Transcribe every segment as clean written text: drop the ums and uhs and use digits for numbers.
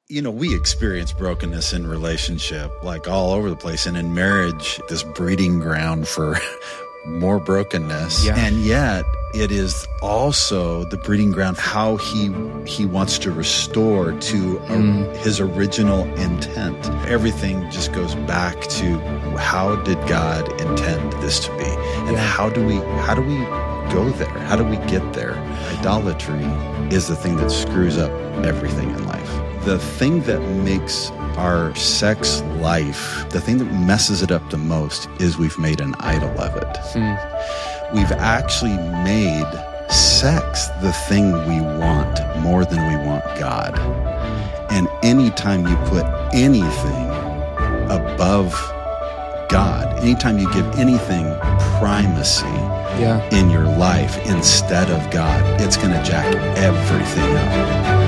We experience brokenness in relationship, like all over the place. And in marriage, this breeding ground for more brokenness. Yeah. And yet it is also the breeding ground how he wants to restore to his original intent. Everything just goes back to how did God intend this to be? And how do we go there? How do we get there? Idolatry is the thing that screws up everything in life. The thing that makes our sex life, the thing that messes it up the most is we've made an idol of it. We've actually made sex the thing we want more than we want God. And anytime you put anything above God, anytime you give anything primacy in your life instead of God, it's going to jack everything up.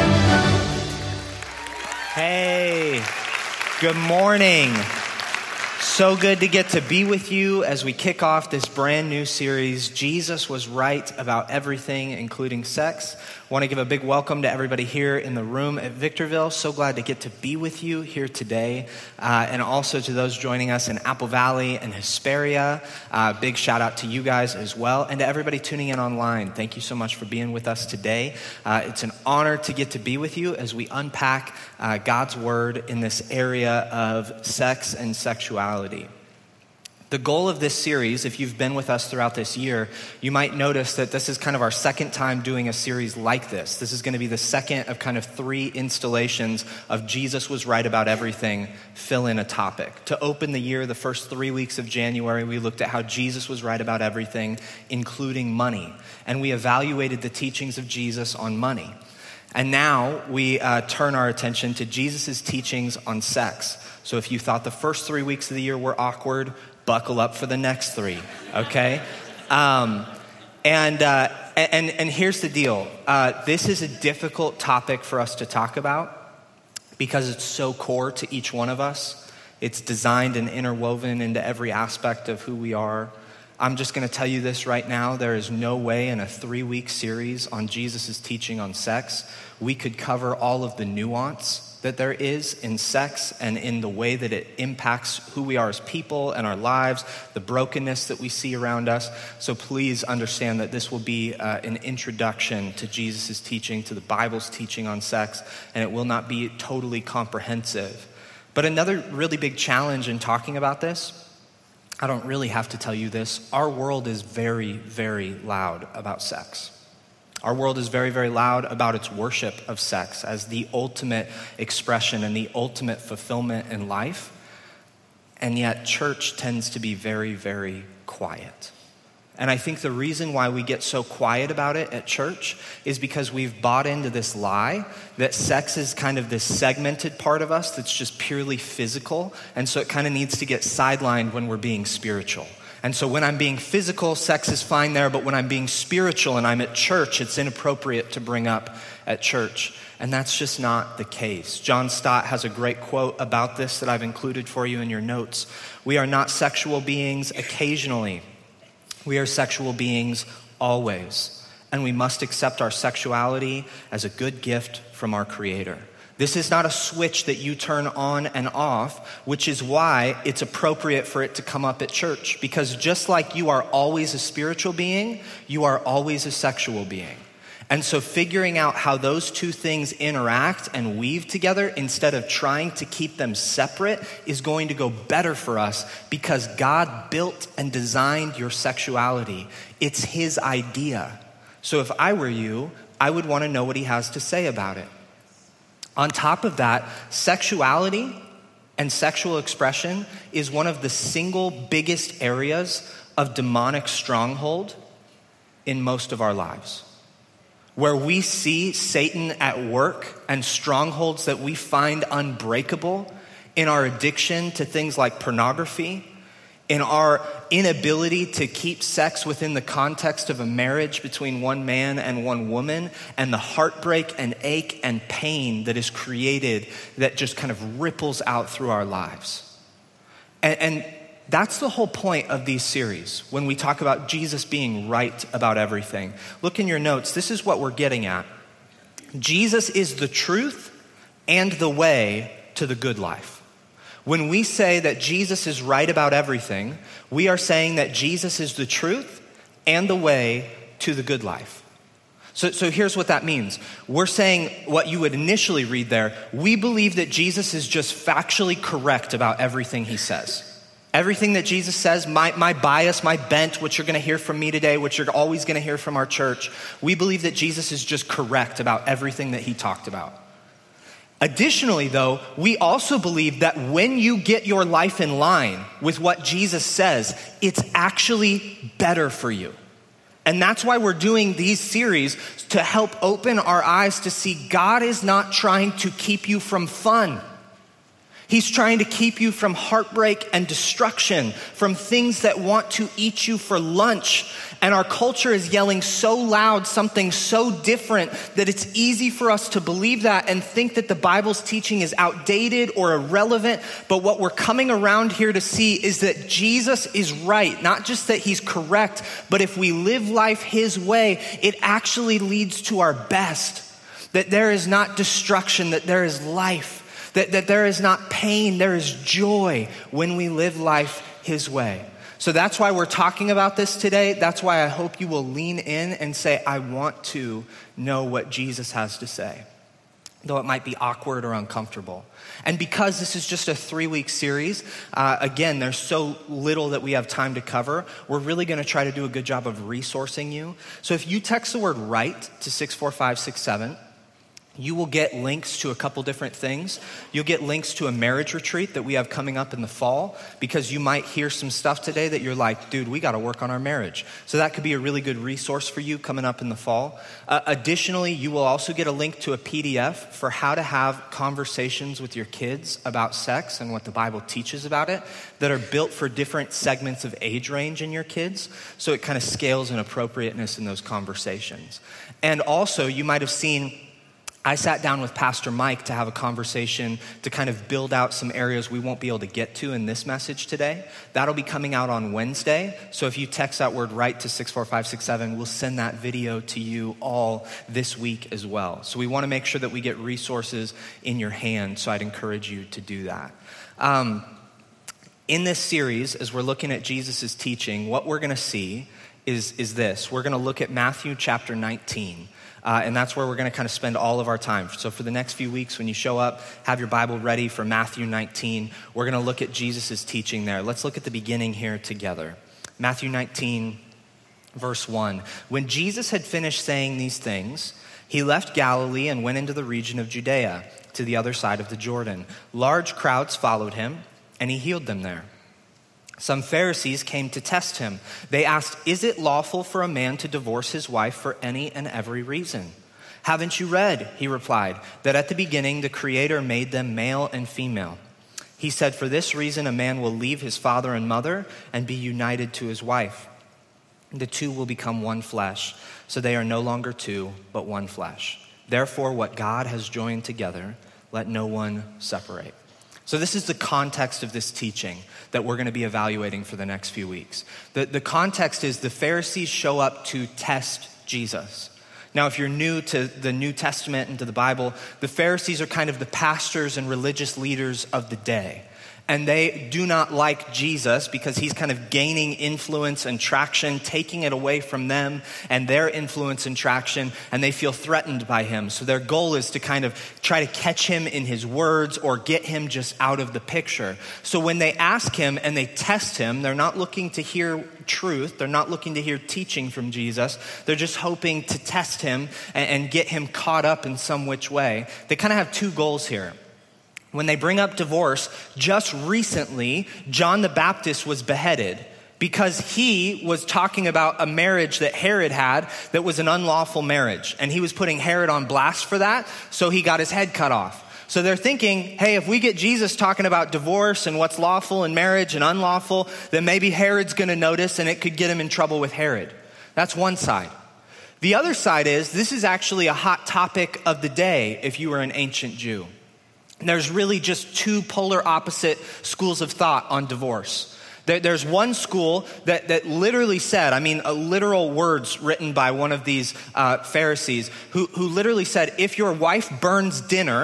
Hey, good morning. So good to get to be with you as we kick off this brand new series, Jesus Was Right About Everything, including sex. I want to give a big welcome to everybody here in the room at Victorville. So glad to get to be with you here today. And also to those joining us in Apple Valley and Hesperia. Big shout out to you guys as well. And to everybody tuning in online. Thank you so much for being with us today. It's an honor to get to be with you as we unpack God's word in this area of sex and sexuality. The goal of this series, if you've been with us throughout this year, you might notice that this is kind of our second time doing a series like this. This is going to be the second of kind of 3 installations of Jesus Was Right About Everything, fill in a topic. To open the year, the first 3 weeks of January, we looked at how Jesus was right about everything, including money. And we evaluated the teachings of Jesus on money. And now we turn our attention to Jesus' teachings on sex. So if you thought the first 3 weeks of the year were awkward, buckle up for the next 3, okay? And here's the deal. This is a difficult topic for us to talk about because it's so core to each one of us. It's designed and interwoven into every aspect of who we are. I'm just going to tell you this right now. There is no way in a 3-week series on Jesus' teaching on sex we could cover all of the nuance that there is in sex and in the way that it impacts who we are as people and our lives, the brokenness that we see around us. So please understand that this will be an introduction to Jesus' teaching, to the Bible's teaching on sex, and it will not be totally comprehensive. But another really big challenge in talking about this, I don't really have to tell you this, our world is very, very loud about sex. Our world is very, very loud about its worship of sex as the ultimate expression and the ultimate fulfillment in life. And yet church tends to be very, very quiet. And I think the reason why we get so quiet about it at church is because we've bought into this lie that sex is kind of this segmented part of us that's just purely physical. And so it kind of needs to get sidelined when we're being spiritual. And so when I'm being physical, sex is fine there, but when I'm being spiritual and I'm at church, it's inappropriate to bring up at church. And that's just not the case. John Stott has a great quote about this that I've included for you in your notes. We are not sexual beings occasionally. We are sexual beings always. And we must accept our sexuality as a good gift from our Creator. This is not a switch that you turn on and off, which is why it's appropriate for it to come up at church. Because just like you are always a spiritual being, you are always a sexual being. And so figuring out how those two things interact and weave together instead of trying to keep them separate is going to go better for us because God built and designed your sexuality. It's His idea. So if I were you, I would want to know what He has to say about it. On top of that, sexuality and sexual expression is one of the single biggest areas of demonic stronghold in most of our lives. Where we see Satan at work and strongholds that we find unbreakable in our addiction to things like pornography, in our inability to keep sex within the context of a marriage between one man and one woman, and the heartbreak and ache and pain that is created that just kind of ripples out through our lives. And that's the whole point of these series when we talk about Jesus being right about everything. Look in your notes. This is what we're getting at. Jesus is the truth and the way to the good life. When we say that Jesus is right about everything, we are saying that Jesus is the truth and the way to the good life. So here's what that means. We're saying what you would initially read there. We believe that Jesus is just factually correct about everything he says. Everything that Jesus says, my bias, my bent, what you're going to hear from me today, what you're always going to hear from our church, we believe that Jesus is just correct about everything that he talked about. Additionally, though, we also believe that when you get your life in line with what Jesus says, it's actually better for you. And that's why we're doing these series, to help open our eyes to see God is not trying to keep you from fun. He's trying to keep you from heartbreak and destruction, from things that want to eat you for lunch. And our culture is yelling so loud something so different that it's easy for us to believe that and think that the Bible's teaching is outdated or irrelevant. But what we're coming around here to see is that Jesus is right. Not just that he's correct, but if we live life his way, it actually leads to our best. That there is not destruction, that there is life. That there is not pain, there is joy when we live life his way. So that's why we're talking about this today. That's why I hope you will lean in and say, I want to know what Jesus has to say, though it might be awkward or uncomfortable. And because this is just a 3-week series, again, there's so little that we have time to cover. We're really going to try to do a good job of resourcing you. So if you text the word right to 64567, you will get links to a couple different things. You'll get links to a marriage retreat that we have coming up in the fall, because you might hear some stuff today that you're like, dude, we got to work on our marriage. So that could be a really good resource for you coming up in the fall. Additionally, you will also get a link to a PDF for how to have conversations with your kids about sex and what the Bible teaches about it, that are built for different segments of age range in your kids. So it kind of scales in appropriateness in those conversations. And also, you might have seen, I sat down with Pastor Mike to have a conversation to kind of build out some areas we won't be able to get to in this message today. That'll be coming out on Wednesday. So if you text that word right to 64567, we'll send that video to you all this week as well. So we want to make sure that we get resources in your hand. So I'd encourage you to do that. In this series, as we're looking at Jesus' teaching, what we're going to see is this. We're going to look at Matthew chapter 19. And that's where we're going to kind of spend all of our time. So for the next few weeks, when you show up, have your Bible ready for Matthew 19. We're going to look at Jesus' teaching there. Let's look at the beginning here together. Matthew 19, verse 1. When Jesus had finished saying these things, he left Galilee and went into the region of Judea, to the other side of the Jordan. Large crowds followed him, and he healed them there. Some Pharisees came to test him. They asked, "Is it lawful for a man to divorce his wife for any and every reason?" "Haven't you read," he replied, "that at the beginning the Creator made them male and female? He said, for this reason a man will leave his father and mother and be united to his wife. The two will become one flesh, so they are no longer two, but one flesh. Therefore, what God has joined together, let no one separate." So this is the context of this teaching that we're going to be evaluating for the next few weeks. The context is the Pharisees show up to test Jesus. Now, if you're new to the New Testament and to the Bible, the Pharisees are kind of the pastors and religious leaders of the day. And they do not like Jesus because he's kind of gaining influence and traction, taking it away from them and their influence and traction, and they feel threatened by him. So their goal is to kind of try to catch him in his words or get him just out of the picture. So when they ask him and they test him, they're not looking to hear truth. They're not looking to hear teaching from Jesus. They're just hoping to test him and get him caught up in some which way. They kind of have two goals here. When they bring up divorce, just recently, John the Baptist was beheaded because he was talking about a marriage that Herod had that was an unlawful marriage. And he was putting Herod on blast for that, so he got his head cut off. So they're thinking, hey, if we get Jesus talking about divorce and what's lawful in marriage and unlawful, then maybe Herod's going to notice and it could get him in trouble with Herod. That's one side. The other side is, this is actually a hot topic of the day if you were an ancient Jew. There's really just two polar opposite schools of thought on divorce. There's one school that literally said, literal words written by one of these Pharisees who literally said, if your wife burns dinner,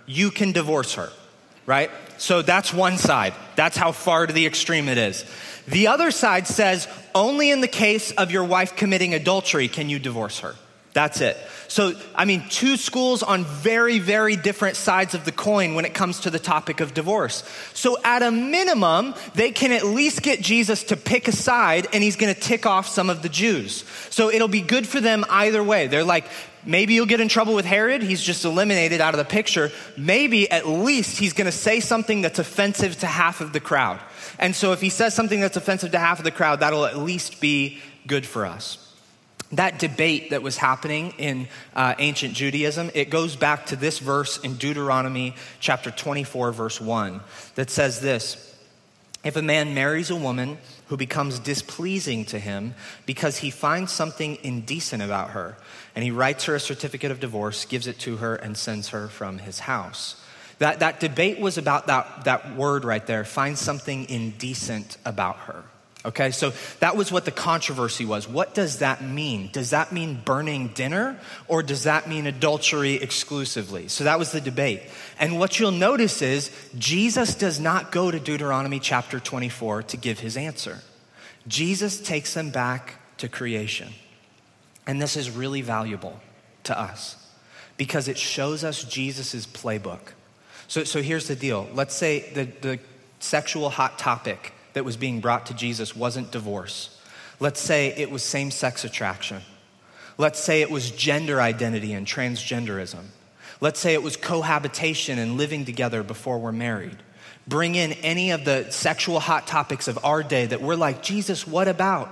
you can divorce her, right? So that's one side. That's how far to the extreme it is. The other side says, only in the case of your wife committing adultery can you divorce her. That's it. So, two schools on very, very different sides of the coin when it comes to the topic of divorce. So at a minimum, they can at least get Jesus to pick a side, and he's going to tick off some of the Jews. So it'll be good for them either way. They're like, maybe you'll get in trouble with Herod. He's just eliminated out of the picture. Maybe at least he's going to say something that's offensive to half of the crowd. And so if he says something that's offensive to half of the crowd, that'll at least be good for us. That debate that was happening in ancient Judaism, it goes back to this verse in Deuteronomy chapter 24, verse 1, that says this: if a man marries a woman who becomes displeasing to him because he finds something indecent about her, and he writes her a certificate of divorce, gives it to her, and sends her from his house. That debate was about that word right there, find something indecent about her. Okay, so that was what the controversy was. What does that mean? Does that mean burning dinner, or does that mean adultery exclusively? So that was the debate. And what you'll notice is Jesus does not go to Deuteronomy chapter 24 to give his answer. Jesus takes them back to creation. And this is really valuable to us because it shows us Jesus's playbook. So here's the deal. Let's say the sexual hot topic that was being brought to Jesus wasn't divorce. Let's say it was same-sex attraction. Let's say it was gender identity and transgenderism. Let's say it was cohabitation and living together before we're married. Bring in any of the sexual hot topics of our day that we're like, Jesus, what about?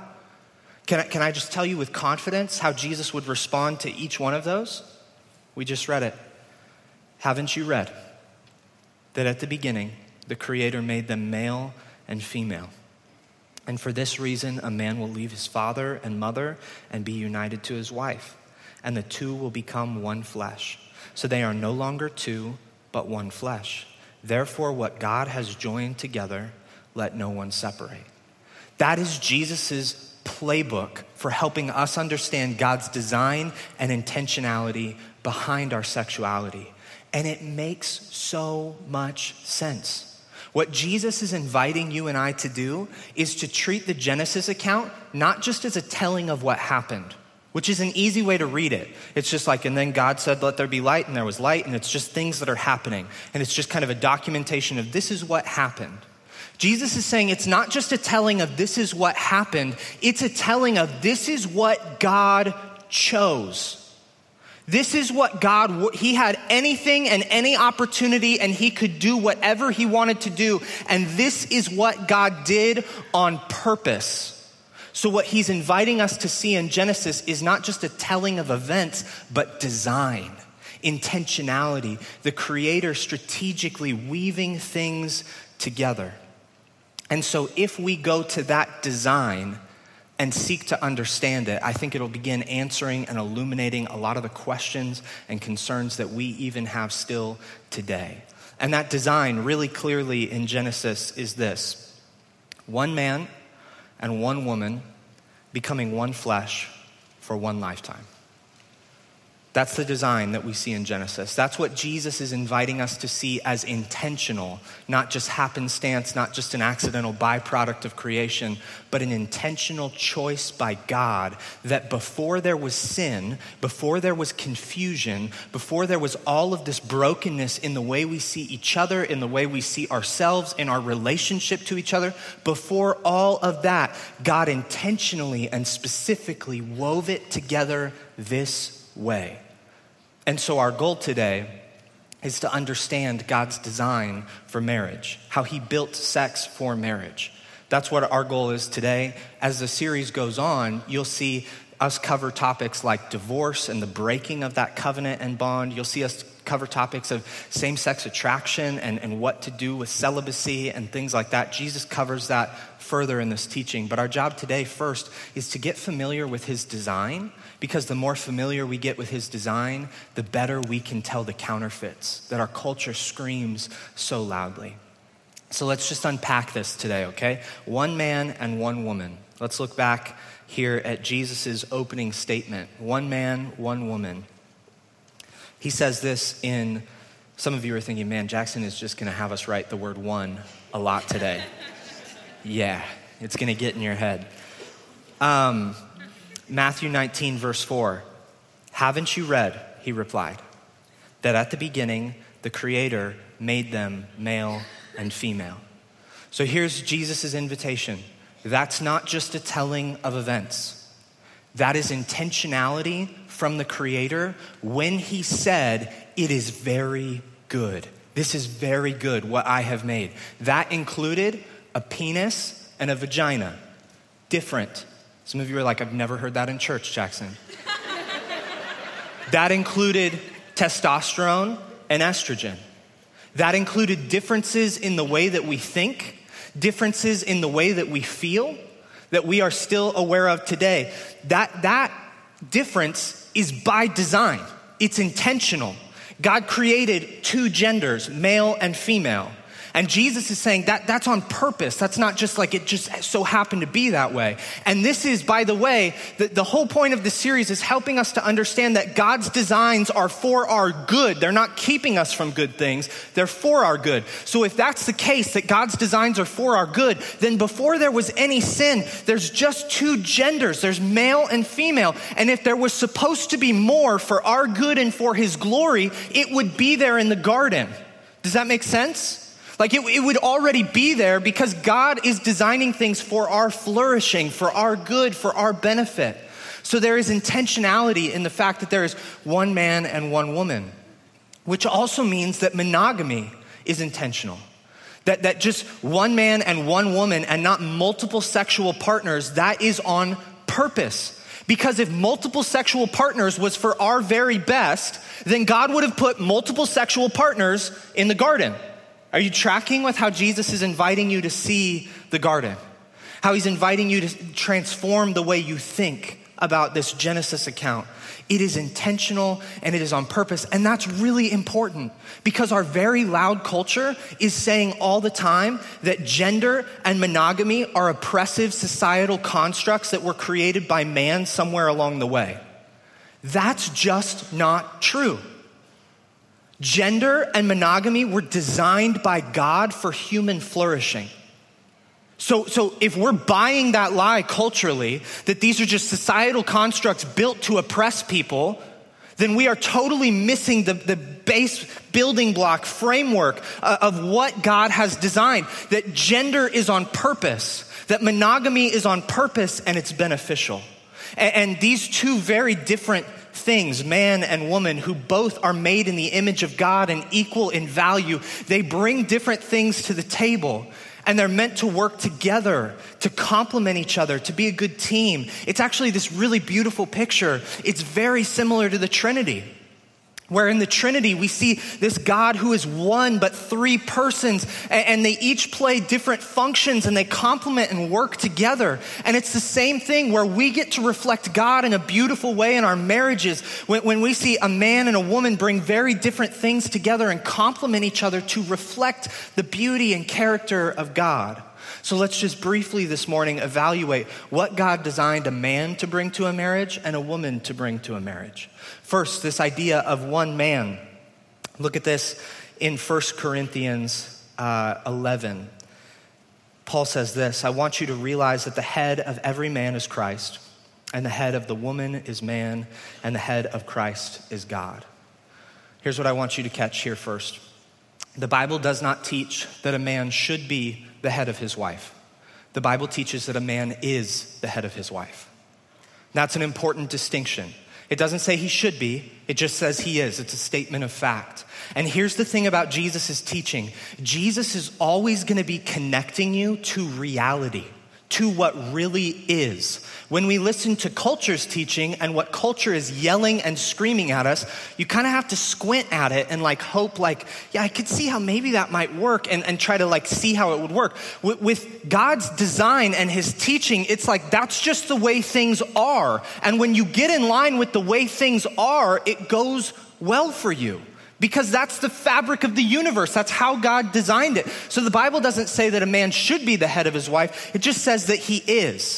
Can I just tell you with confidence how Jesus would respond to each one of those? We just read it. Haven't you read that at the beginning, the Creator made them male and female? And for this reason, a man will leave his father and mother and be united to his wife, and the two will become one flesh. So they are no longer two, but one flesh. Therefore, what God has joined together, let no one separate. That is Jesus's playbook for helping us understand God's design and intentionality behind our sexuality. And it makes so much sense. What Jesus is inviting you and I to do is to treat the Genesis account not just as a telling of what happened, which is an easy way to read it. It's just like, and then God said, let there be light, and there was light, and it's just things that are happening. And it's just kind of a documentation of this is what happened. Jesus is saying it's not just a telling of this is what happened, it's a telling of this is what God chose. This is what God, he had anything and any opportunity, and he could do whatever he wanted to do. And this is what God did on purpose. So what he's inviting us to see in Genesis is not just a telling of events, but design, intentionality, the Creator strategically weaving things together. And so if we go to that design and seek to understand it, I think it'll begin answering and illuminating a lot of the questions and concerns that we even have still today. And that design really clearly in Genesis is this: one man and one woman becoming one flesh for one lifetime. That's the design that we see in Genesis. That's what Jesus is inviting us to see as intentional, not just happenstance, not just an accidental byproduct of creation, but an intentional choice by God that before there was sin, before there was confusion, before there was all of this brokenness in the way we see each other, in the way we see ourselves, in our relationship to each other, before all of that, God intentionally and specifically wove it together this way. And so our goal today is to understand God's design for marriage, how he built sex for marriage. That's what our goal is today. As the series goes on, you'll see us cover topics like divorce and the breaking of that covenant and bond. You'll see us cover topics of same-sex attraction and what to do with celibacy and things like that. Jesus covers that further in this teaching. But our job today first is to get familiar with his design, because the more familiar we get with his design, the better we can tell the counterfeits that our culture screams so loudly. So let's just unpack this today, okay? One man and one woman. Let's look back here at Jesus's opening statement. One man, one woman. He says this in Some of you are thinking, man, Jackson is just gonna have us write the word one a lot today. Yeah, it's gonna get in your head. Matthew 19, verse 4. Haven't you read, he replied, that at the beginning, the Creator made them male and female. So here's Jesus' invitation. That's not just a telling of events. That is intentionality from the Creator when he said, it is very good. This is very good, what I have made. That included a penis and a vagina. Different. Some of you are like, I've never heard that in church, Jackson. That included testosterone and estrogen. That included differences in the way that we think, differences in the way that we feel, that we are still aware of today. That difference is by design. It's intentional. God created two genders, male and female. And Jesus is saying that's on purpose. That's not just like it just so happened to be that way. And this is, by the way, the whole point of this series is helping us to understand that God's designs are for our good. They're not keeping us from good things. They're for our good. So if that's the case, that God's designs are for our good, then before there was any sin, there's just two genders. There's male and female. And if there was supposed to be more for our good and for his glory, it would be there in the garden. Does that make sense? Like it would already be there because God is designing things for our flourishing, for our good, for our benefit. So there is intentionality in the fact that there is one man and one woman, which also means that monogamy is intentional. That just one man and one woman and not multiple sexual partners, that is on purpose. Because if multiple sexual partners was for our very best, then God would have put multiple sexual partners in the garden. Are you tracking with how Jesus is inviting you to see the garden? How he's inviting you to transform the way you think about this Genesis account. It is intentional and it is on purpose. And that's really important because our very loud culture is saying all the time that gender and monogamy are oppressive societal constructs that were created by man somewhere along the way. That's just not true. Gender and monogamy were designed by God for human flourishing. So if we're buying that lie culturally, that these are just societal constructs built to oppress people, then we are totally missing the base building block framework of what God has designed. That gender is on purpose, that monogamy is on purpose, and it's beneficial. And these two very different things, man and woman, who both are made in the image of God and equal in value, they bring different things to the table. And they're meant to work together, to complement each other, to be a good team. It's actually this really beautiful picture. It's very similar to the Trinity, where in the Trinity we see this God who is one but three persons, and they each play different functions and they complement and work together. And it's the same thing where we get to reflect God in a beautiful way in our marriages when we see a man and a woman bring very different things together and complement each other to reflect the beauty and character of God. So let's just briefly this morning evaluate what God designed a man to bring to a marriage and a woman to bring to a marriage. First, this idea of one man. Look at this in 1 Corinthians 11. Paul says this, I want you to realize that the head of every man is Christ, and the head of the woman is man, and the head of Christ is God. Here's what I want you to catch here first. The Bible does not teach that a man should be the head of his wife. The Bible teaches that a man is the head of his wife. That's an important distinction. It doesn't say he should be, it just says he is. It's a statement of fact. And here's the thing about Jesus' teaching. Jesus is always going to be connecting you to reality, to what really is. When we listen to culture's teaching and what culture is yelling and screaming at us, you kind of have to squint at it and hope yeah, I could see how maybe that might work and try to see how it would work. With God's design and his teaching, it's that's just the way things are. And when you get in line with the way things are, it goes well for you. Because that's the fabric of the universe. That's how God designed it. So the Bible doesn't say that a man should be the head of his wife. It just says that he is.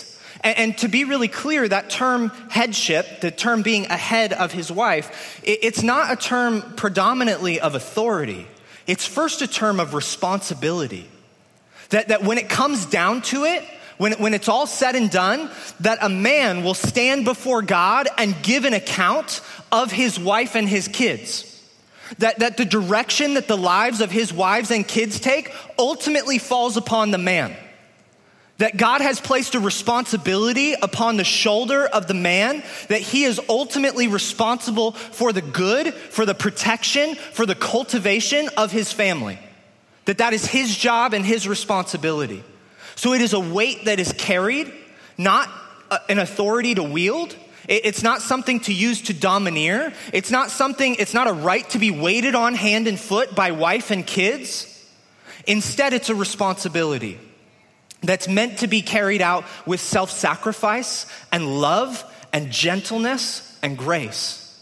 And to be really clear, that term headship, the term being ahead of his wife, it's not a term predominantly of authority. It's first a term of responsibility. That when it comes down to it, when it's all said and done, that a man will stand before God and give an account of his wife and his kids. That the direction that the lives of his wives and kids take ultimately falls upon the man. That God has placed a responsibility upon the shoulder of the man, that he is ultimately responsible for the good, for the protection, for the cultivation of his family. That is his job and his responsibility. So it is a weight that is carried, not an authority to wield. It's not something to use to domineer. It's not a right to be waited on hand and foot by wife and kids. Instead, it's a responsibility that's meant to be carried out with self-sacrifice and love and gentleness and grace.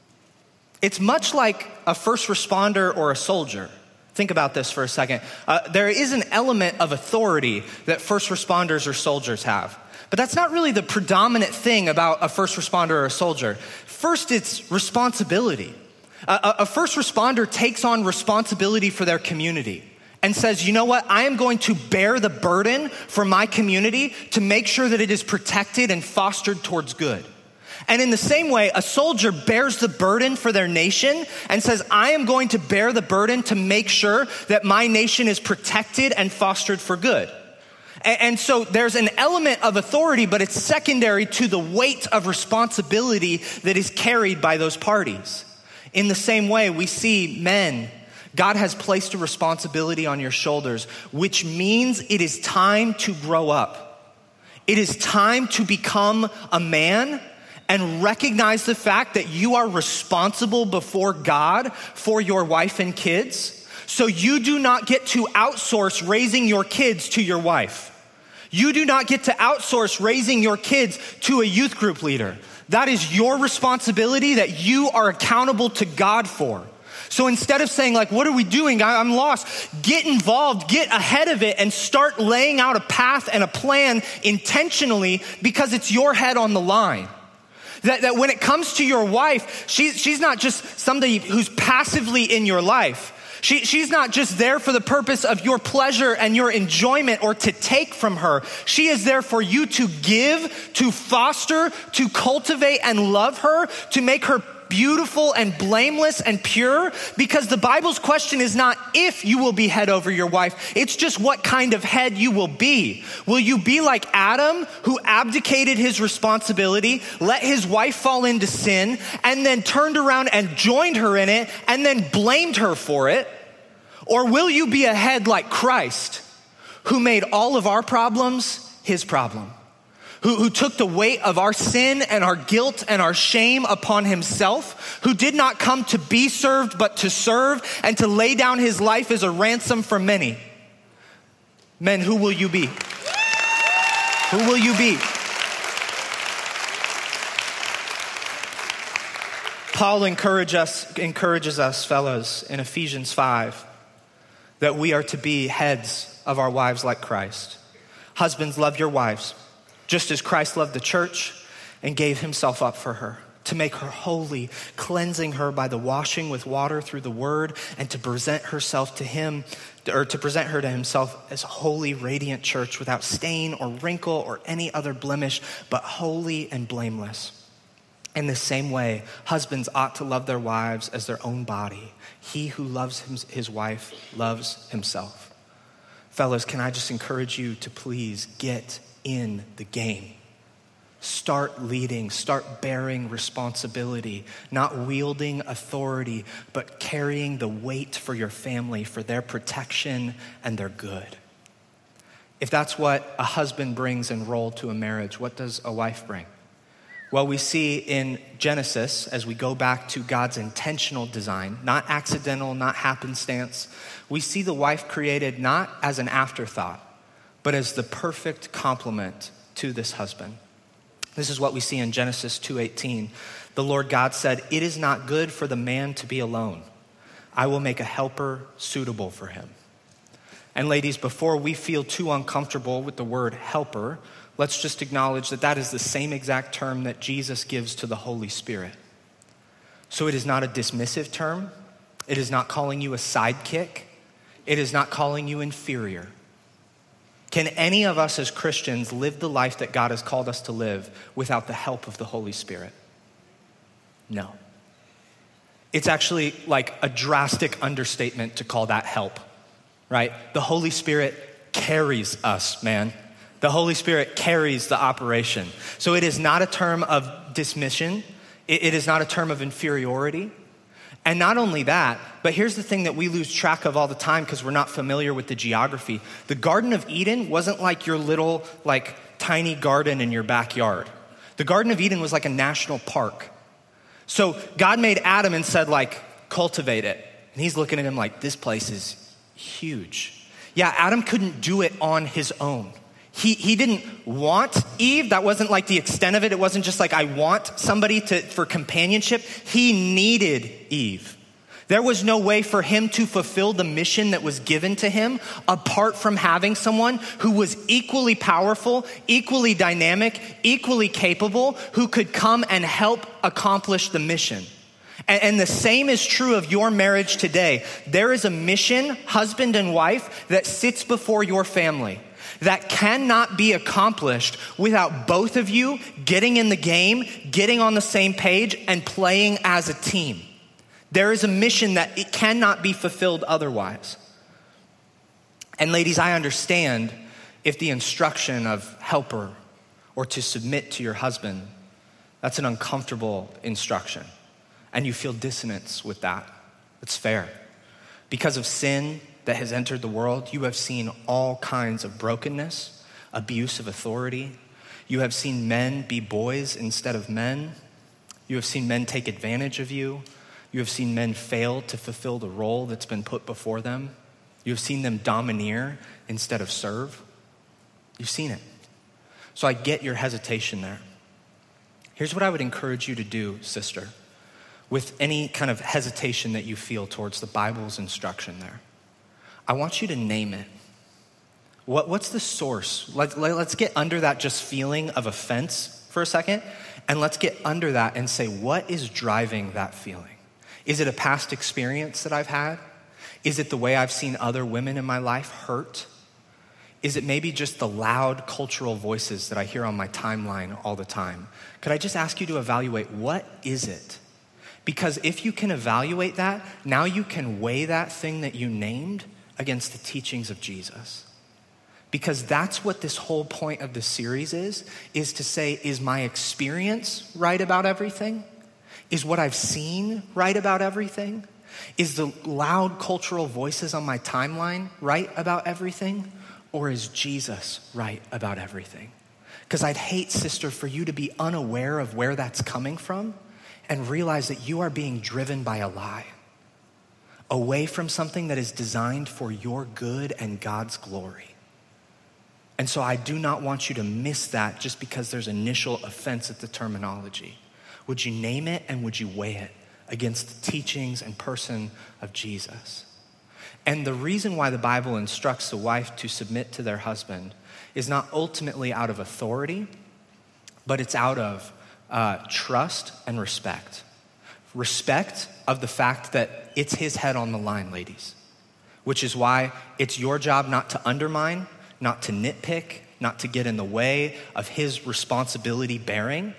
It's much like a first responder or a soldier. Think about this for a second. There is an element of authority that first responders or soldiers have. But that's not really the predominant thing about a first responder or a soldier. First, it's responsibility. A first responder takes on responsibility for their community and says, you know what, I am going to bear the burden for my community to make sure that it is protected and fostered towards good. And in the same way, a soldier bears the burden for their nation and says, I am going to bear the burden to make sure that my nation is protected and fostered for good. And so there's an element of authority, but it's secondary to the weight of responsibility that is carried by those parties. In the same way, we see men, God has placed a responsibility on your shoulders, which means it is time to grow up. It is time to become a man and recognize the fact that you are responsible before God for your wife and kids. So you do not get to outsource raising your kids to your wife. You do not get to outsource raising your kids to a youth group leader. That is your responsibility that you are accountable to God for. So instead of saying like, what are we doing? I'm lost. Get involved, get ahead of it, and start laying out a path and a plan intentionally, because it's your head on the line. That when it comes to your wife, she's not just somebody who's passively in your life. She's not just there for the purpose of your pleasure and your enjoyment or to take from her. She is there for you to give, to foster, to cultivate and love her, to make her beautiful and blameless and pure, because the Bible's question is not if you will be head over your wife. It's just what kind of head you will be. Will you be like Adam, who abdicated his responsibility, let his wife fall into sin, and then turned around and joined her in it, and then blamed her for it? Or will you be a head like Christ, who made all of our problems his problem? Who took the weight of our sin and our guilt and our shame upon himself, who did not come to be served, but to serve and to lay down his life as a ransom for many. Men, who will you be? Who will you be? Paul encourages us, fellows, in Ephesians 5, that we are to be heads of our wives like Christ. Husbands, love your wives, just as Christ loved the church and gave himself up for her, to make her holy, cleansing her by the washing with water through the word, and to present herself to him, or to present her to himself as a holy, radiant church without stain or wrinkle or any other blemish, but holy and blameless. In the same way, husbands ought to love their wives as their own body. He who loves his wife loves himself. Fellas, can I just encourage you to please get in the game. Start leading, start bearing responsibility, not wielding authority, but carrying the weight for your family, for their protection and their good. If that's what a husband brings in role to a marriage, what does a wife bring? Well, we see in Genesis, as we go back to God's intentional design, not accidental, not happenstance, we see the wife created not as an afterthought, but as the perfect complement to this husband. This is what we see in Genesis 2:18. The Lord God said, "It is not good for the man to be alone. I will make a helper suitable for him." And ladies, before we feel too uncomfortable with the word helper, let's just acknowledge that that is the same exact term that Jesus gives to the Holy Spirit. So it is not a dismissive term. It is not calling you a sidekick. It is not calling you inferior. Can any of us as Christians live the life that God has called us to live without the help of the Holy Spirit? No. It's actually like a drastic understatement to call that help, right? The Holy Spirit carries us, man. The Holy Spirit carries the operation. So it is not a term of dismission. It is not a term of inferiority. And not only that, but here's the thing that we lose track of all the time because we're not familiar with the geography. The Garden of Eden wasn't like your little, like, tiny garden in your backyard. The Garden of Eden was like a national park. So God made Adam and said, like, cultivate it. And he's looking at him like, this place is huge. Yeah, Adam couldn't do it on his own. He didn't want Eve. That wasn't like the extent of it. It wasn't just like, I want somebody for companionship. He needed Eve. There was no way for him to fulfill the mission that was given to him apart from having someone who was equally powerful, equally dynamic, equally capable, who could come and help accomplish the mission. And the same is true of your marriage today. There is a mission, husband and wife, that sits before your family that cannot be accomplished without both of you getting in the game, getting on the same page, and playing as a team. There is a mission that it cannot be fulfilled otherwise. And ladies, I understand if the instruction of helper or to submit to your husband, that's an uncomfortable instruction. And you feel dissonance with that. It's fair. Because of sin that has entered the world, you have seen all kinds of brokenness, abuse of authority. You have seen men be boys instead of men. You have seen men take advantage of you. You have seen men fail to fulfill the role that's been put before them. You have seen them domineer instead of serve. You've seen it. So I get your hesitation there. Here's what I would encourage you to do, sister, with any kind of hesitation that you feel towards the Bible's instruction there. I want you to name it. What's the source? Let's get under that just feeling of offense for a second, and let's get under that and say, what is driving that feeling? Is it a past experience that I've had? Is it the way I've seen other women in my life hurt? Is it maybe just the loud cultural voices that I hear on my timeline all the time? Could I just ask you to evaluate, what is it? Because if you can evaluate that, now you can weigh that thing that you named against the teachings of Jesus. Because that's what this whole point of the series is to say, is my experience right about everything? Is what I've seen right about everything? Is the loud cultural voices on my timeline right about everything? Or is Jesus right about everything? Because I'd hate, sister, for you to be unaware of where that's coming from and realize that you are being driven by a lie, away from something that is designed for your good and God's glory. And so I do not want you to miss that just because there's initial offense at the terminology. Would you name it and would you weigh it against the teachings and person of Jesus? And the reason why the Bible instructs the wife to submit to their husband is not ultimately out of authority, but it's out of trust and respect. Respect of the fact that it's his head on the line, ladies, which is why it's your job not to undermine, not to nitpick, not to get in the way of his responsibility bearing.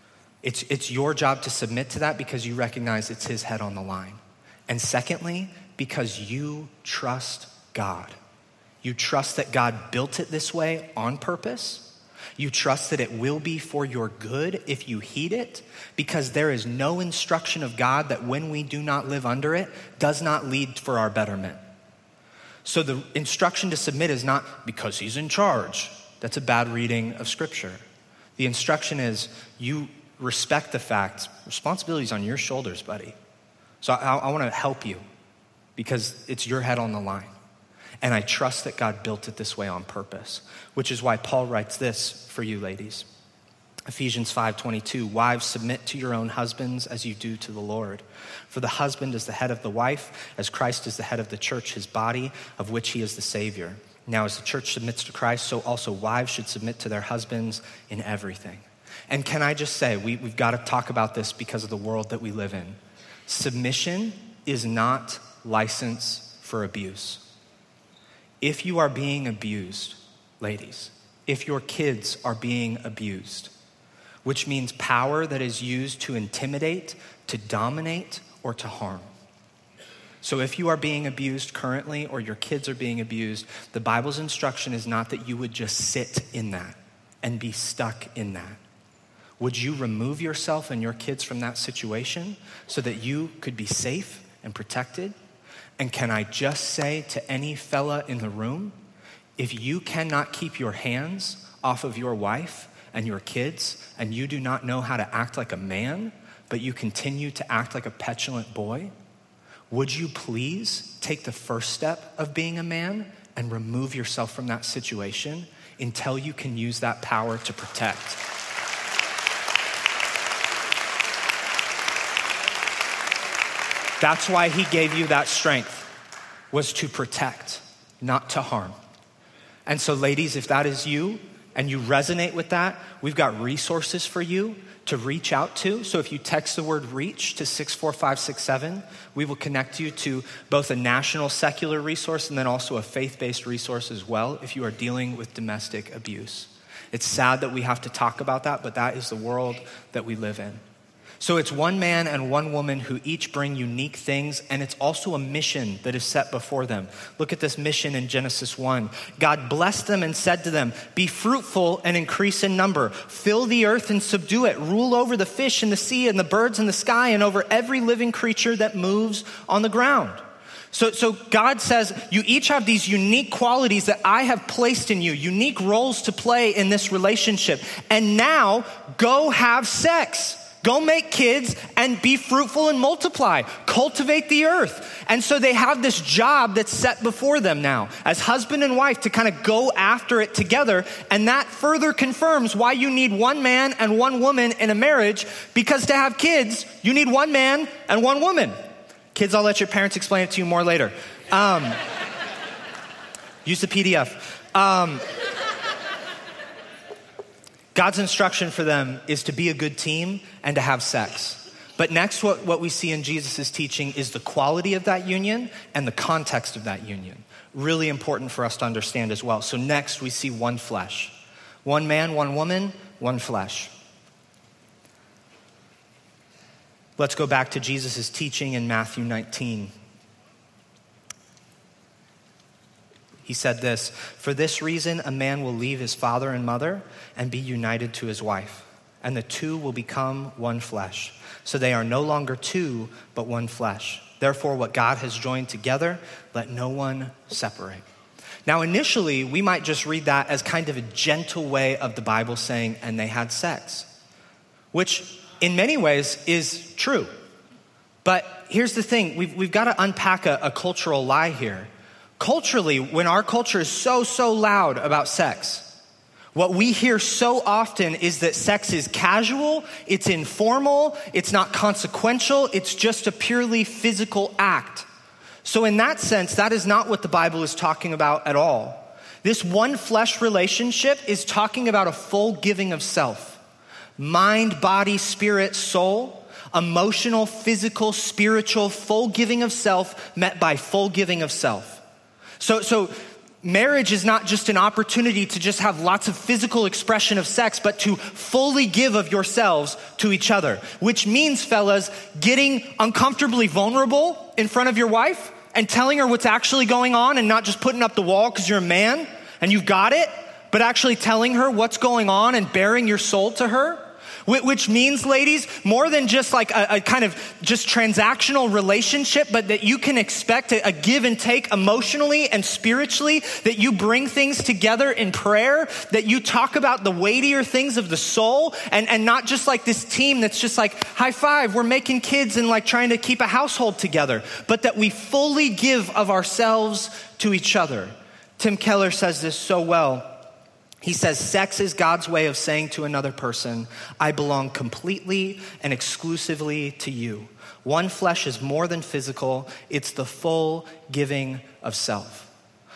It's your job to submit to that because you recognize it's his head on the line. And secondly, because you trust God. You trust that God built it this way on purpose. You trust that it will be for your good if you heed it, because there is no instruction of God that when we do not live under it, does not lead for our betterment. So the instruction to submit is not because he's in charge. That's a bad reading of Scripture. The instruction is you respect the fact, responsibility is on your shoulders, buddy. So I want to help you because it's your head on the line. And I trust that God built it this way on purpose, which is why Paul writes this for you ladies. Ephesians 5:22, wives, submit to your own husbands as you do to the Lord. For the husband is the head of the wife, as Christ is the head of the church, his body, of which he is the Savior. Now, as the church submits to Christ, so also wives should submit to their husbands in everything. And can I just say, we've got to talk about this because of the world that we live in. Submission is not license for abuse. If you are being abused, ladies, if your kids are being abused, which means power that is used to intimidate, to dominate, or to harm. So if you are being abused currently or your kids are being abused, the Bible's instruction is not that you would just sit in that and be stuck in that. Would you remove yourself and your kids from that situation so that you could be safe and protected? And can I just say to any fella in the room, if you cannot keep your hands off of your wife and your kids and you do not know how to act like a man, but you continue to act like a petulant boy, would you please take the first step of being a man and remove yourself from that situation until you can use that power to protect? That's why he gave you that strength, was to protect, not to harm. And so ladies, if that is you and you resonate with that, we've got resources for you to reach out to. So if you text the word reach to 64567, we will connect you to both a national secular resource and then also a faith-based resource as well if you are dealing with domestic abuse. It's sad that we have to talk about that, but that is the world that we live in. So it's one man and one woman who each bring unique things, and it's also a mission that is set before them. Look at this mission in Genesis 1. God blessed them and said to them, "Be fruitful and increase in number. Fill the earth and subdue it. Rule over the fish in the sea and the birds in the sky and over every living creature that moves on the ground." So God says, you each have these unique qualities that I have placed in you, unique roles to play in this relationship. And now go have sex. Go make kids and be fruitful and multiply. Cultivate the earth. And so they have this job that's set before them now as husband and wife to kind of go after it together. And that further confirms why you need one man and one woman in a marriage, because to have kids, you need one man and one woman. Kids, I'll let your parents explain it to you more later. Use the PDF. God's instruction for them is to be a good team and to have sex. But next, what we see in Jesus' teaching is the quality of that union and the context of that union. Really important for us to understand as well. So next, we see one flesh. One man, one woman, one flesh. Let's go back to Jesus' teaching in Matthew 19. He said this, "For this reason, a man will leave his father and mother and be united to his wife, and the two will become one flesh. So they are no longer two, but one flesh. Therefore, what God has joined together, let no one separate." Now, initially, we might just read that as kind of a gentle way of the Bible saying, and they had sex, which in many ways is true. But here's the thing, we've got to unpack a cultural lie here. Culturally, when our culture is so loud about sex, what we hear so often is that sex is casual, it's informal, it's not consequential, it's just a purely physical act. So in that sense, that is not what the Bible is talking about at all. This one flesh relationship is talking about a full giving of self. Mind, body, spirit, soul, emotional, physical, spiritual, full giving of self met by full giving of self. So marriage is not just an opportunity to just have lots of physical expression of sex, but to fully give of yourselves to each other, which means, fellas, getting uncomfortably vulnerable in front of your wife and telling her what's actually going on and not just putting up the wall because you're a man and you've got it, but actually telling her what's going on and bearing your soul to her. Which means, ladies, more than just like a kind of just transactional relationship, but that you can expect a give and take emotionally and spiritually, that you bring things together in prayer, that you talk about the weightier things of the soul, and not just like this team that's just like, high five, we're making kids and like trying to keep a household together, but that we fully give of ourselves to each other. Tim Keller says this so well. He says, sex is God's way of saying to another person, I belong completely and exclusively to you. One flesh is more than physical. It's the full giving of self.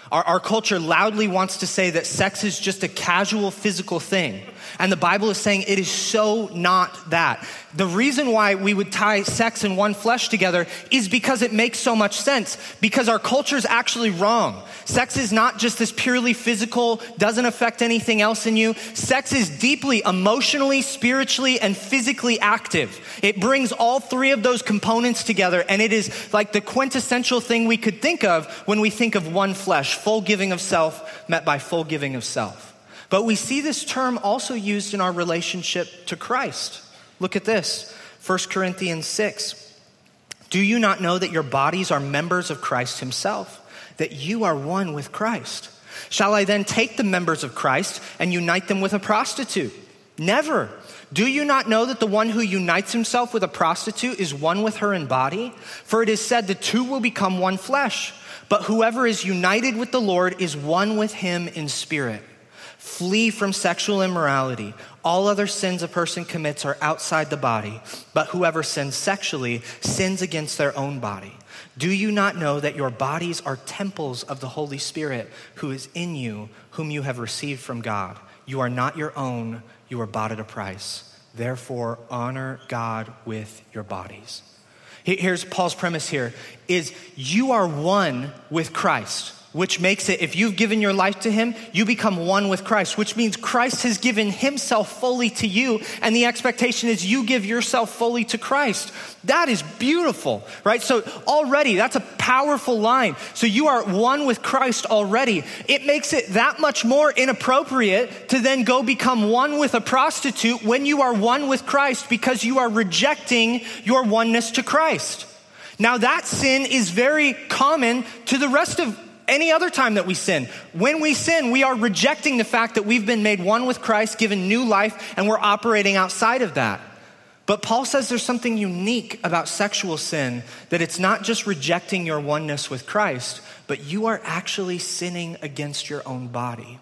Our culture loudly wants to say that sex is just a casual physical thing. And the Bible is saying it is so not that. The reason why we would tie sex and one flesh together is because it makes so much sense. Because our culture is actually wrong. Sex is not just this purely physical, doesn't affect anything else in you. Sex is deeply emotionally, spiritually, and physically active. It brings all three of those components together, and it is like the quintessential thing we could think of when we think of one flesh, full giving of self met by full giving of self. But we see this term also used in our relationship to Christ. Look at this, 1 Corinthians 6. Do you not know that your bodies are members of Christ himself, that you are one with Christ? Shall I then take the members of Christ and unite them with a prostitute? Never. Do you not know that the one who unites himself with a prostitute is one with her in body? For it is said the two will become one flesh. But whoever is united with the Lord is one with him in spirit. Flee from sexual immorality. All other sins a person commits are outside the body, but whoever sins sexually sins against their own body. Do you not know that your bodies are temples of the Holy Spirit who is in you, whom you have received from God? You are not your own, you are bought at a price. Therefore, honor God with your bodies. Here's Paul's premise here, is you are one with Christ. Which makes it, if you've given your life to him, you become one with Christ, which means Christ has given himself fully to you, and the expectation is you give yourself fully to Christ. That is beautiful, right? So already, that's a powerful line. So you are one with Christ already. It makes it that much more inappropriate to then go become one with a prostitute when you are one with Christ because you are rejecting your oneness to Christ. Now that sin is very common to the rest of any other time that we sin. When we sin, we are rejecting the fact that we've been made one with Christ, given new life, and we're operating outside of that. But Paul says there's something unique about sexual sin, that it's not just rejecting your oneness with Christ, but you are actually sinning against your own body.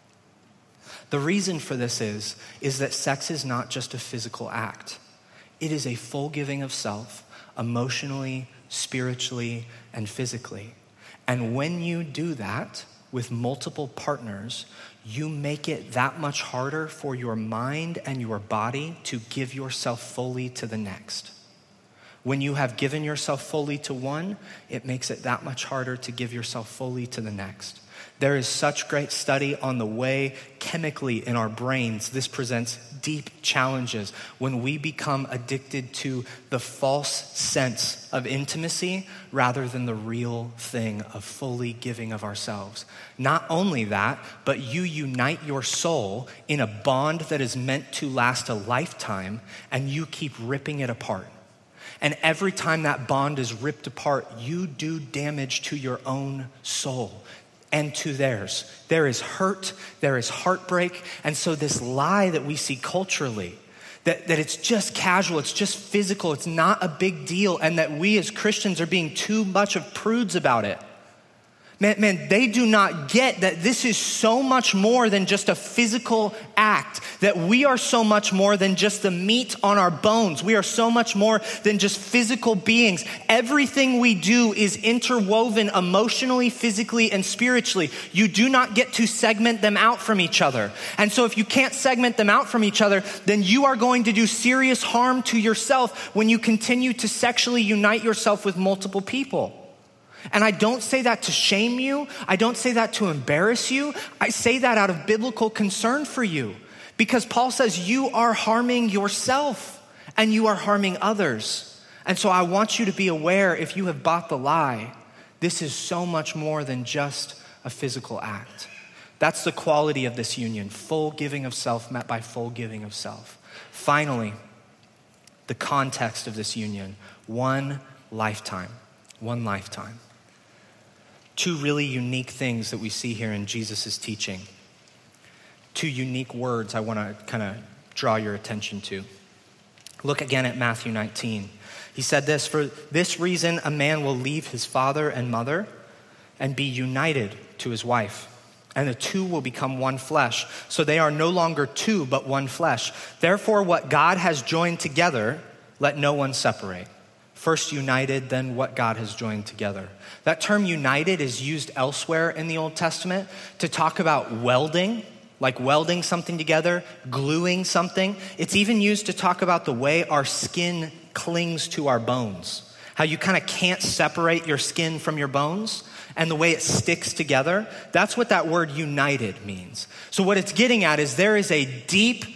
The reason for this is that sex is not just a physical act. It is a full giving of self, emotionally, spiritually, and physically. And when you do that with multiple partners, you make it that much harder for your mind and your body to give yourself fully to the next. When you have given yourself fully to one, it makes it that much harder to give yourself fully to the next. There is such great study on the way chemically in our brains this presents deep challenges when we become addicted to the false sense of intimacy rather than the real thing of fully giving of ourselves. Not only that, but you unite your soul in a bond that is meant to last a lifetime, and you keep ripping it apart. And every time that bond is ripped apart, you do damage to your own soul and to theirs. There is hurt, there is heartbreak. And so this lie that we see culturally, that it's just casual, it's just physical, it's not a big deal, and that we as Christians are being too much of prudes about it. Man, they do not get that this is so much more than just a physical act, that we are so much more than just the meat on our bones. We are so much more than just physical beings. Everything we do is interwoven emotionally, physically, and spiritually. You do not get to segment them out from each other. And so if you can't segment them out from each other, then you are going to do serious harm to yourself when you continue to sexually unite yourself with multiple people. And I don't say that to shame you. I don't say that to embarrass you. I say that out of biblical concern for you. Because Paul says you are harming yourself and you are harming others. And so I want you to be aware, if you have bought the lie, this is so much more than just a physical act. That's the quality of this union, full giving of self met by full giving of self. Finally, the context of this union, one lifetime. One lifetime. Two really unique things that we see here in Jesus' teaching. Two unique words I want to kind of draw your attention to. Look again at Matthew 19. He said this, "For this reason a man will leave his father and mother and be united to his wife, and the two will become one flesh. So they are no longer two, but one flesh. Therefore what God has joined together, let no one separate." First united, then what God has joined together. That term united is used elsewhere in the Old Testament to talk about welding, like welding something together, gluing something. It's even used to talk about the way our skin clings to our bones. How you kind of can't separate your skin from your bones and the way it sticks together. That's what that word united means. So what it's getting at is there is a deep,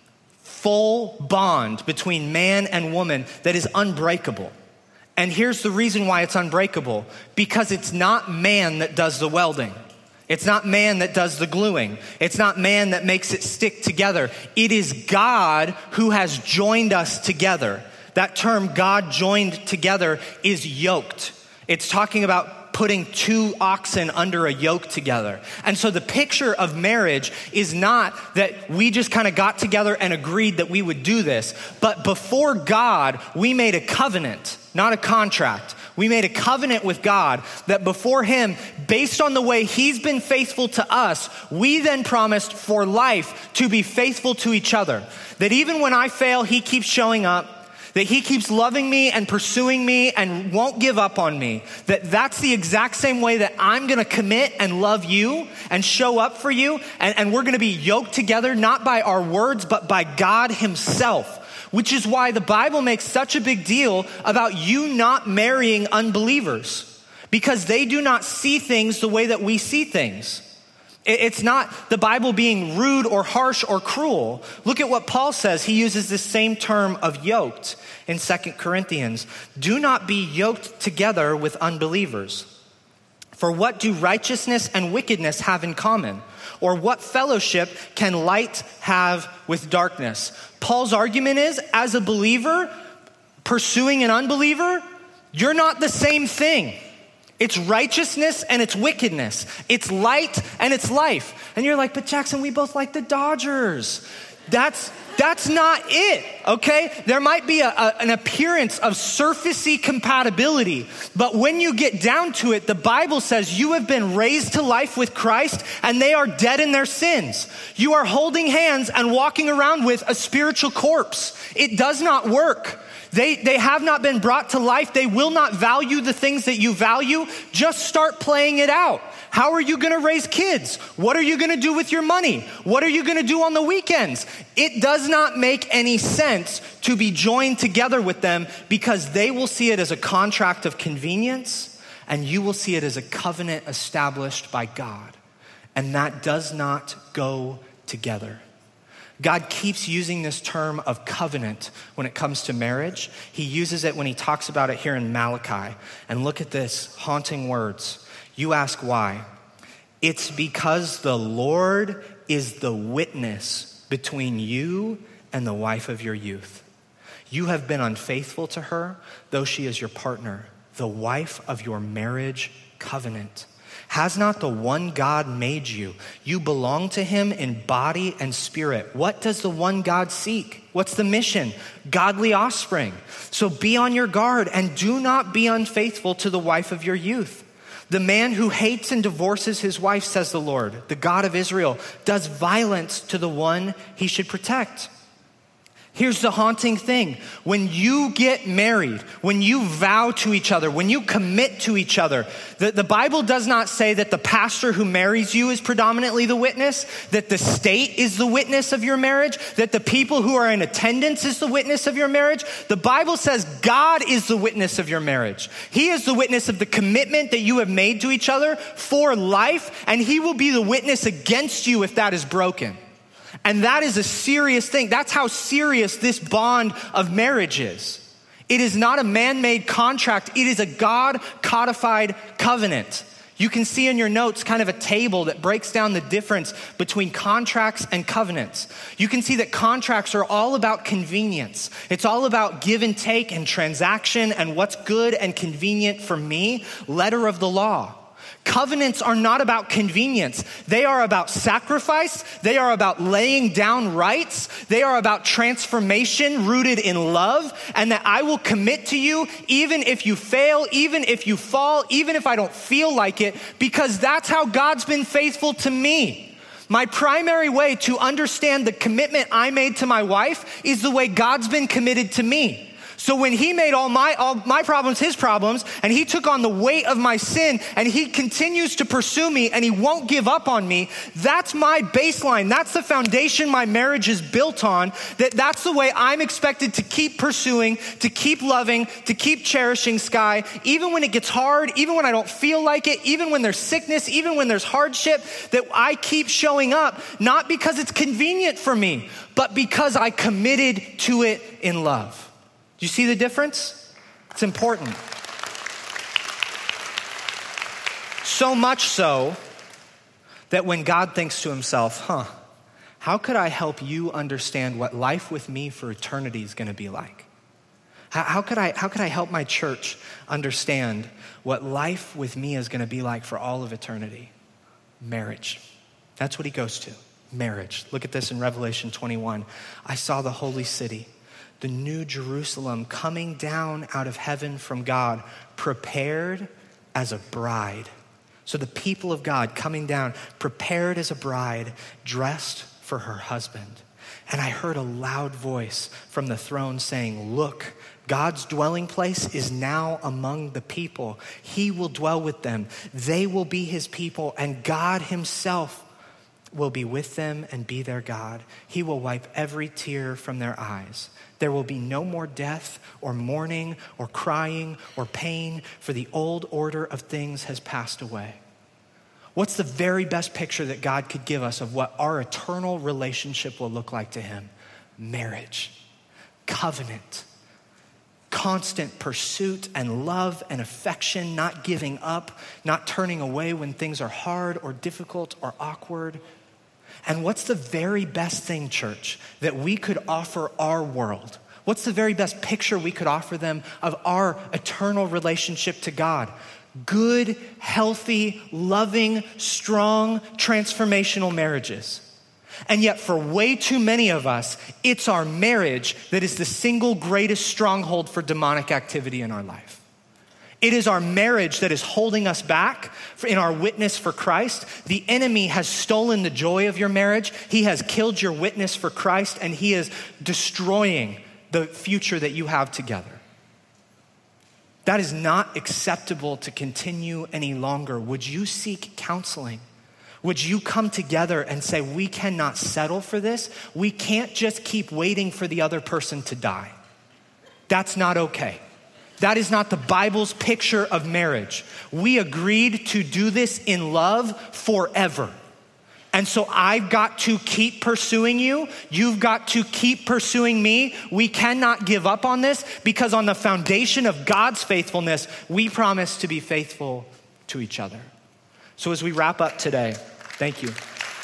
full bond between man and woman that is unbreakable. And here's the reason why it's unbreakable. Because it's not man that does the welding. It's not man that does the gluing. It's not man that makes it stick together. It is God who has joined us together. That term, God joined together, is yoked. It's talking about putting two oxen under a yoke together. And so the picture of marriage is not that we just kind of got together and agreed that we would do this, but before God, we made a covenant, not a contract. We made a covenant with God that before him, based on the way he's been faithful to us, we then promised for life to be faithful to each other. That even when I fail, he keeps showing up. That he keeps loving me and pursuing me and won't give up on me. That's the exact same way that I'm going to commit and love you and show up for you. And we're going to be yoked together, not by our words, but by God himself. Which is why the Bible makes such a big deal about you not marrying unbelievers. Because they do not see things the way that we see things. It's not the Bible being rude or harsh or cruel. Look at what Paul says. He uses this same term of yoked in 2 Corinthians. Do not be yoked together with unbelievers. For what do righteousness and wickedness have in common? Or what fellowship can light have with darkness? Paul's argument is, as a believer pursuing an unbeliever, you're not the same thing. It's righteousness and it's wickedness. It's light and it's life. And you're like, but Jackson, we both like the Dodgers. That's not it, okay? There might be an appearance of surfacey compatibility, but when you get down to it, the Bible says you have been raised to life with Christ and they are dead in their sins. You are holding hands and walking around with a spiritual corpse. It does not work. They have not been brought to life. They will not value the things that you value. Just start playing it out. How are you going to raise kids? What are you going to do with your money? What are you going to do on the weekends? It does not make any sense to be joined together with them because they will see it as a contract of convenience and you will see it as a covenant established by God. And that does not go together. God keeps using this term of covenant when it comes to marriage. He uses it when he talks about it here in Malachi. And look at this, haunting words. You ask why? It's because the Lord is the witness between you and the wife of your youth. You have been unfaithful to her, though she is your partner, the wife of your marriage covenant. Has not the one God made you? You belong to him in body and spirit. What does the one God seek? What's the mission? Godly offspring. So be on your guard and do not be unfaithful to the wife of your youth. The man who hates and divorces his wife, says the Lord, the God of Israel, does violence to the one he should protect. Here's the haunting thing. When you get married, when you vow to each other, when you commit to each other, the Bible does not say that the pastor who marries you is predominantly the witness, that the state is the witness of your marriage, that the people who are in attendance is the witness of your marriage. The Bible says God is the witness of your marriage. He is the witness of the commitment that you have made to each other for life, and he will be the witness against you if that is broken. And that is a serious thing. That's how serious this bond of marriage is. It is not a man-made contract. It is a God-codified covenant. You can see in your notes kind of a table that breaks down the difference between contracts and covenants. You can see that contracts are all about convenience. It's all about give and take and transaction and what's good and convenient for me, letter of the law. Covenants are not about convenience. They are about sacrifice. They are about laying down rights. They are about transformation rooted in love, and that I will commit to you even if you fail, even if you fall, even if I don't feel like it, because that's how God's been faithful to me. My primary way to understand the commitment I made to my wife is the way God's been committed to me. So when he made all my problems his problems, and he took on the weight of my sin, and he continues to pursue me, and he won't give up on me, that's my baseline. That's the foundation my marriage is built on. That's the way I'm expected to keep pursuing, to keep loving, to keep cherishing Sky, even when it gets hard, even when I don't feel like it, even when there's sickness, even when there's hardship, that I keep showing up, not because it's convenient for me, but because I committed to it in love. Do you see the difference? It's important. So much so that when God thinks to himself, how could I help you understand what life with me for eternity is going to be like? How could I help my church understand what life with me is going to be like for all of eternity? Marriage. That's what he goes to. Marriage. Look at this in Revelation 21. I saw the holy city, the new Jerusalem, coming down out of heaven from God, prepared as a bride. So the people of God coming down, prepared as a bride, dressed for her husband. And I heard a loud voice from the throne saying, look, God's dwelling place is now among the people. He will dwell with them. They will be his people, and God himself will be with them and be their God. He will wipe every tear from their eyes. There will be no more death or mourning or crying or pain, for the old order of things has passed away. What's the very best picture that God could give us of what our eternal relationship will look like to him? Marriage, covenant, constant pursuit and love and affection, not giving up, not turning away when things are hard or difficult or awkward. And what's the very best thing, church, that we could offer our world? What's the very best picture we could offer them of our eternal relationship to God? Good, healthy, loving, strong, transformational marriages. And yet for way too many of us, it's our marriage that is the single greatest stronghold for demonic activity in our life. It is our marriage that is holding us back in our witness for Christ. The enemy has stolen the joy of your marriage. He has killed your witness for Christ, and he is destroying the future that you have together. That is not acceptable to continue any longer. Would you seek counseling? Would you come together and say, we cannot settle for this? We can't just keep waiting for the other person to die. That's not okay. That is not the Bible's picture of marriage. We agreed to do this in love forever. And so I've got to keep pursuing you. You've got to keep pursuing me. We cannot give up on this, because on the foundation of God's faithfulness, we promise to be faithful to each other. So as we wrap up today, thank you.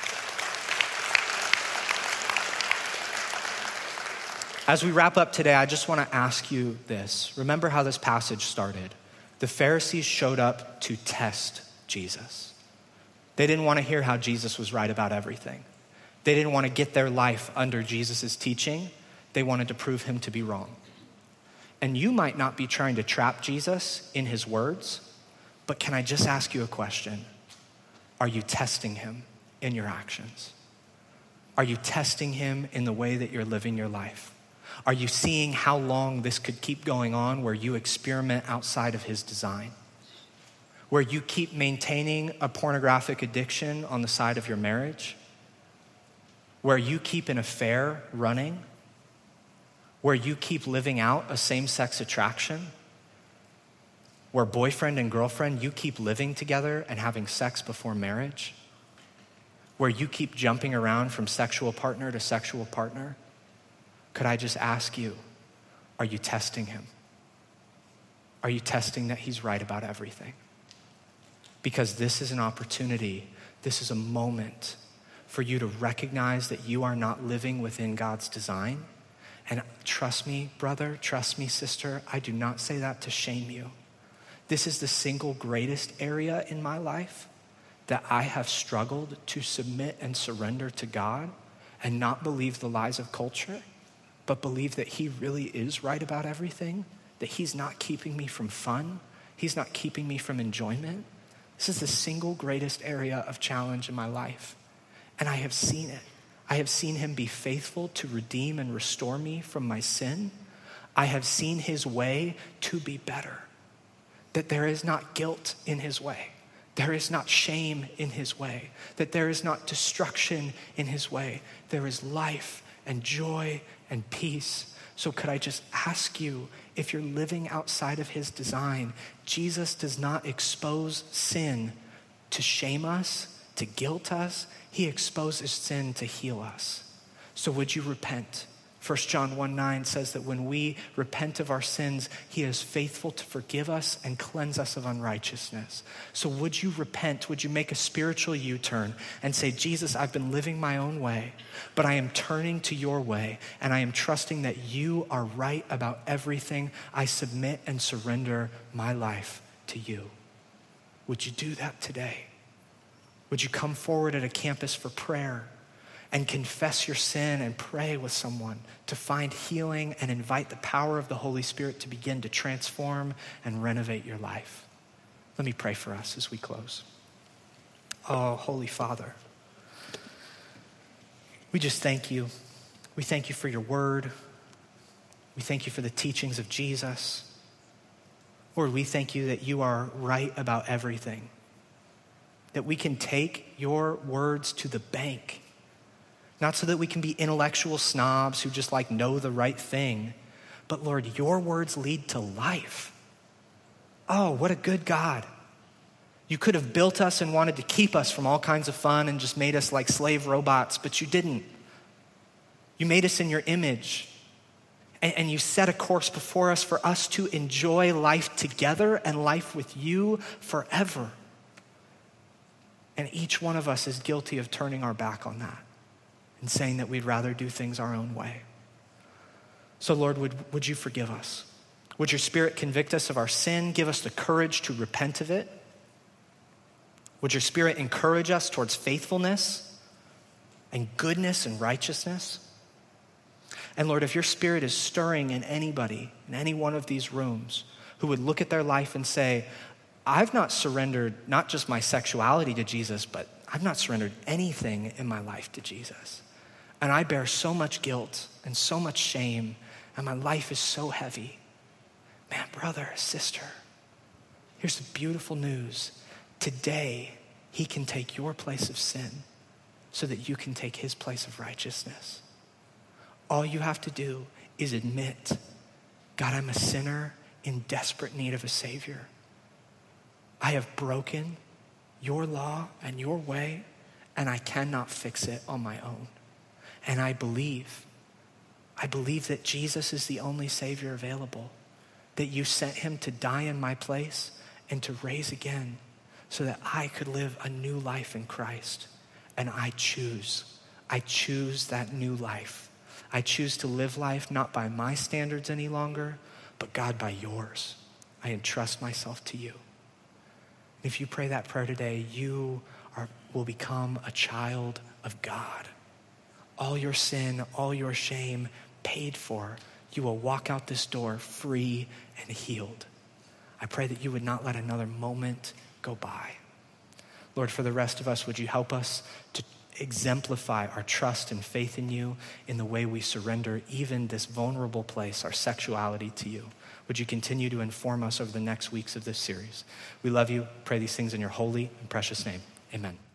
As we wrap up today, I just want to ask you this. Remember how this passage started. The Pharisees showed up to test Jesus. They didn't want to hear how Jesus was right about everything. They didn't want to get their life under Jesus' teaching. They wanted to prove him to be wrong. And you might not be trying to trap Jesus in his words, but can I just ask you a question? Are you testing him in your actions? Are you testing him in the way that you're living your life? Are you seeing how long this could keep going on, where you experiment outside of his design? Where you keep maintaining a pornographic addiction on the side of your marriage? Where you keep an affair running? Where you keep living out a same-sex attraction? Where boyfriend and girlfriend, you keep living together and having sex before marriage? Where you keep jumping around from sexual partner to sexual partner? Could I just ask you, are you testing him? Are you testing that he's right about everything? Because this is an opportunity, this is a moment for you to recognize that you are not living within God's design. And trust me, brother, trust me, sister, I do not say that to shame you. This is the single greatest area in my life that I have struggled to submit and surrender to God and not believe the lies of culture, but believe that he really is right about everything, that he's not keeping me from fun, he's not keeping me from enjoyment. This is the single greatest area of challenge in my life. And I have seen it. I have seen him be faithful to redeem and restore me from my sin. I have seen his way to be better. That there is not guilt in his way. There is not shame in his way. That there is not destruction in his way. There is life and joy and peace. So could I just ask you, if you're living outside of his design, Jesus does not expose sin to shame us, to guilt us. He exposes sin to heal us. So would you repent? 1 John 1:9 says that when we repent of our sins, he is faithful to forgive us and cleanse us of unrighteousness. So would you repent? Would you make a spiritual U-turn and say, Jesus, I've been living my own way, but I am turning to your way, and I am trusting that you are right about everything. I submit and surrender my life to you. Would you do that today? Would you come forward at a campus for prayer and confess your sin and pray with someone to find healing and invite the power of the Holy Spirit to begin to transform and renovate your life? Let me pray for us as we close. Oh, Holy Father, we just thank you. We thank you for your word. We thank you for the teachings of Jesus. Lord, we thank you that you are right about everything, that we can take your words to the bank. Not so that we can be intellectual snobs who just know the right thing, but Lord, your words lead to life. Oh, what a good God. You could have built us and wanted to keep us from all kinds of fun and just made us like slave robots, but you didn't. You made us in your image, and you set a course before us for us to enjoy life together and life with you forever. And each one of us is guilty of turning our back on that and saying that we'd rather do things our own way. So Lord, would you forgive us? Would your Spirit convict us of our sin, give us the courage to repent of it? Would your Spirit encourage us towards faithfulness and goodness and righteousness? And Lord, if your Spirit is stirring in anybody, in any one of these rooms, who would look at their life and say, I've not surrendered not just my sexuality to Jesus, but I've not surrendered anything in my life to Jesus. And I bear so much guilt and so much shame, and my life is so heavy. Man, brother, sister, here's the beautiful news. Today, he can take your place of sin so that you can take his place of righteousness. All you have to do is admit, God, I'm a sinner in desperate need of a Savior. I have broken your law and your way, and I cannot fix it on my own. And I believe that Jesus is the only Savior available, that you sent him to die in my place and to raise again so that I could live a new life in Christ. And I choose that new life. I choose to live life not by my standards any longer, but God, by yours. I entrust myself to you. If you pray that prayer today, you will become a child of God. All your sin, all your shame paid for. You will walk out this door free and healed. I pray that you would not let another moment go by. Lord, for the rest of us, would you help us to exemplify our trust and faith in you in the way we surrender even this vulnerable place, our sexuality, to you. Would you continue to inform us over the next weeks of this series? We love you. Pray these things in your holy and precious name. Amen.